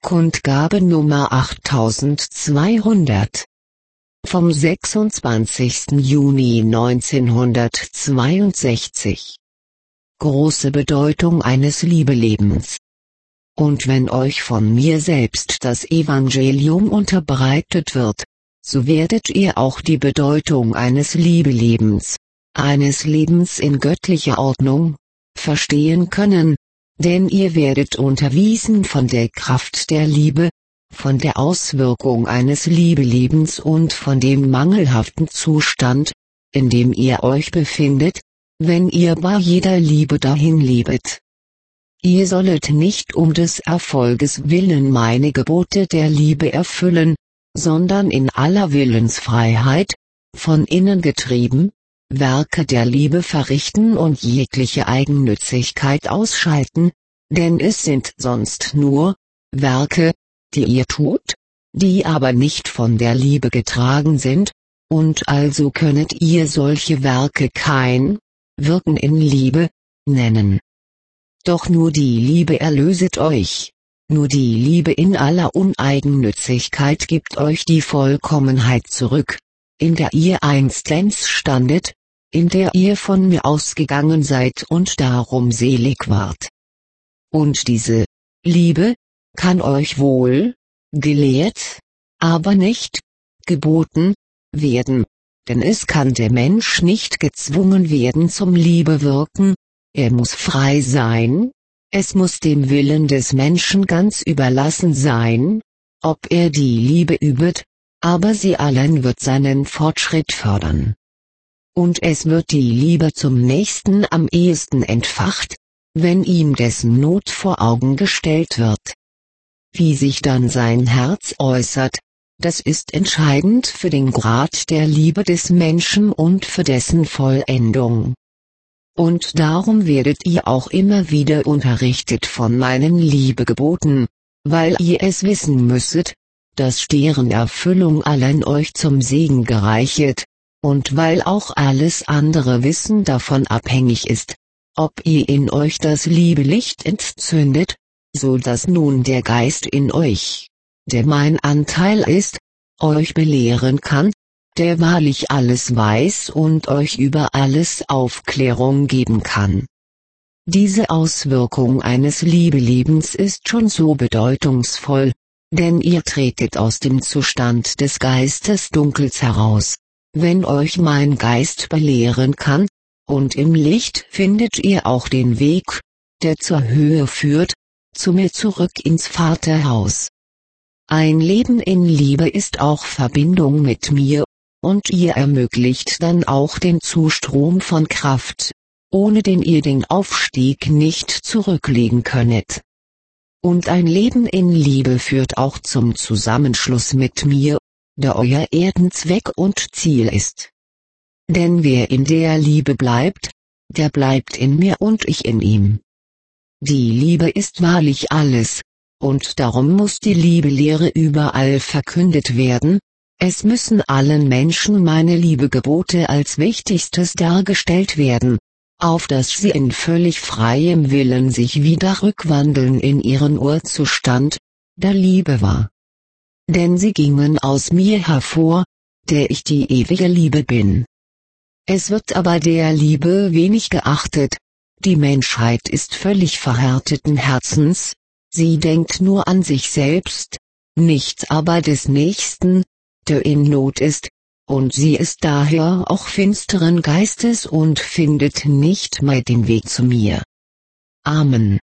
Kundgabe Nummer 8200 vom 26. Juni 1962. Große Bedeutung eines Liebelebens. Und wenn euch von mir selbst das Evangelium unterbreitet wird, so werdet ihr auch die Bedeutung eines Liebelebens, eines Lebens in göttlicher Ordnung, verstehen können, denn ihr werdet unterwiesen von der Kraft der Liebe, von der Auswirkung eines Liebelebens und von dem mangelhaften Zustand, in dem ihr euch befindet, wenn ihr bei jeder Liebe dahin lebet. Ihr sollet nicht um des Erfolges willen meine Gebote der Liebe erfüllen, sondern in aller Willensfreiheit, von innen getrieben, Werke der Liebe verrichten und jegliche Eigennützigkeit ausschalten, denn es sind sonst nur Werke, die ihr tut, die aber nicht von der Liebe getragen sind, und also könnet ihr solche Werke kein Wirken in Liebe nennen. Doch nur die Liebe erlöset euch, nur die Liebe in aller Uneigennützigkeit gibt euch die Vollkommenheit zurück, in der ihr einstens standet, in der ihr von mir ausgegangen seid und darum selig wart. Und diese Liebe kann euch wohl gelehrt, aber nicht geboten werden, denn es kann der Mensch nicht gezwungen werden zum Liebewirken, er muss frei sein, es muss dem Willen des Menschen ganz überlassen sein, ob er die Liebe übet, aber sie allein wird seinen Fortschritt fördern. Und es wird die Liebe zum Nächsten am ehesten entfacht, wenn ihm dessen Not vor Augen gestellt wird. Wie sich dann sein Herz äußert, das ist entscheidend für den Grad der Liebe des Menschen und für dessen Vollendung. Und darum werdet ihr auch immer wieder unterrichtet von meinen Liebegeboten, weil ihr es wissen müsset, dass deren Erfüllung allein euch zum Segen gereichet, und weil auch alles andere Wissen davon abhängig ist, ob ihr in euch das Liebelicht entzündet, so dass nun der Geist in euch, der mein Anteil ist, euch belehren kann, der wahrlich alles weiß und euch über alles Aufklärung geben kann. Diese Auswirkung eines Liebelebens ist schon so bedeutungsvoll, denn ihr tretet aus dem Zustand des Geistesdunkels heraus, wenn euch mein Geist belehren kann, und im Licht findet ihr auch den Weg, der zur Höhe führt, zu mir zurück ins Vaterhaus. Ein Leben in Liebe ist auch Verbindung mit mir, und ihr ermöglicht dann auch den Zustrom von Kraft, ohne den ihr den Aufstieg nicht zurücklegen könnet. Und ein Leben in Liebe führt auch zum Zusammenschluss mit mir, der euer Erdenzweck und Ziel ist. Denn wer in der Liebe bleibt, der bleibt in mir und ich in ihm. Die Liebe ist wahrlich alles, und darum muss die Liebelehre überall verkündet werden, es müssen allen Menschen meine Liebegebote als wichtigstes dargestellt werden, auf dass sie in völlig freiem Willen sich wieder rückwandeln in ihren Urzustand, der Liebe war. Denn sie gingen aus mir hervor, der ich die ewige Liebe bin. Es wird aber der Liebe wenig geachtet, die Menschheit ist völlig verhärteten Herzens, sie denkt nur an sich selbst, nichts aber des Nächsten, der in Not ist, und sie ist daher auch finsteren Geistes und findet nicht mehr den Weg zu mir. Amen.